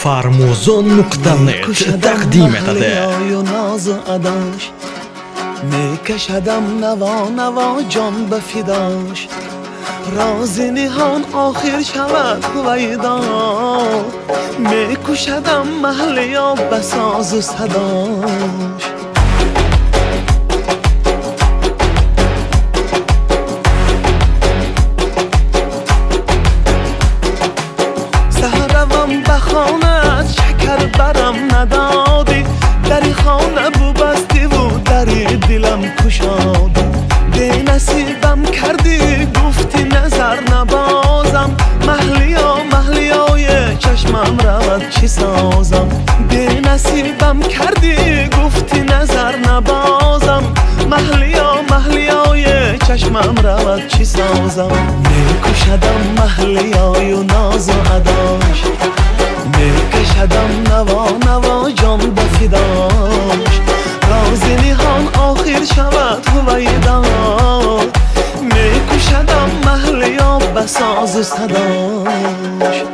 farmuzon.net taqdim etadi. میکشدم نوا نوا جان به فداش، راز نهان آخر شود هویدا، میکشدم محلیا به ساز و صداش. سهروم به خانه شکر برم ندادی، در خانه بو بستی و در دلم کشادی. به نصیبم کردی گفتی نظر نبازم، محلیا محلیای چشمم رود چی سازم. به نصیبم کردی گفتی نظر نبازم، محلیا محلیای چشمم رود چی سازم. میکشدم محلیای و ناز و اداش، میکشدم نوا نوا جان به فداش، راز نهان آخر شود هویدا، میکشدم محلیا به ساز و صداش.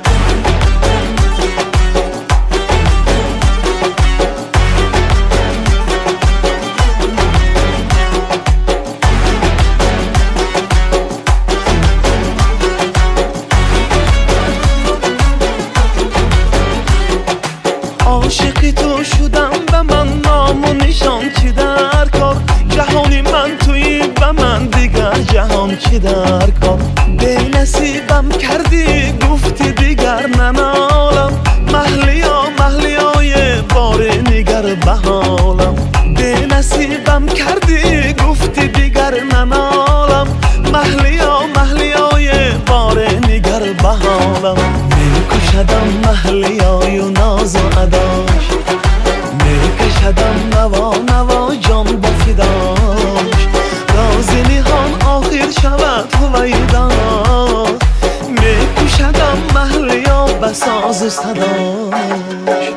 عاشق تو شدم به من نام و نشان چی در کار، جهانی من توی به من دیگر جهان چی در کار. به نصیبم کردی گفتی دیگر ننالم، محلیا محلیای بار نگر به حالم. به نصیبم کردی گفتی دیگر ننالم، محلیا محلیای بار نگر به حالم. میکشدم محلیای و ناز و اداش، میکشدم نوا نوا جان به فداش، راز نهان آخر شود هویدا، میکشدم محلیا به ساز و صداش.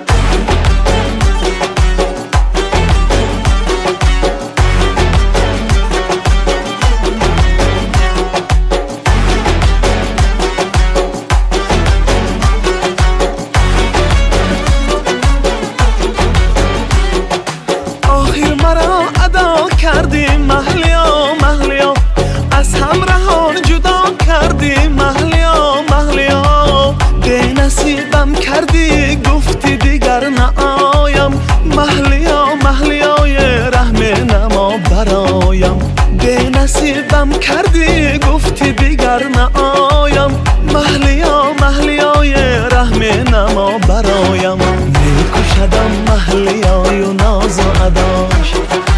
مرا ادا کردی محلیا محلیا، از همراهان جدا کردی محلیا محلیا. به نصیبم کردی گفتی دیگر نآیم، محلیا محلیای رحم نما برایم. به نصیبم کردی گفتی دیگر نآیم، محلیا محلیای رحم نما برایم. میکشدم محلیای و ناز و اداش،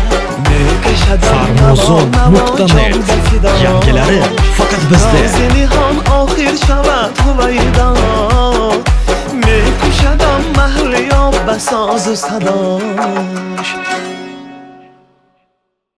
farmuzon.net yangilari faqat bizda. راز نهان آخر شود هویدا، میکشدم محلیا به ساز و صداش.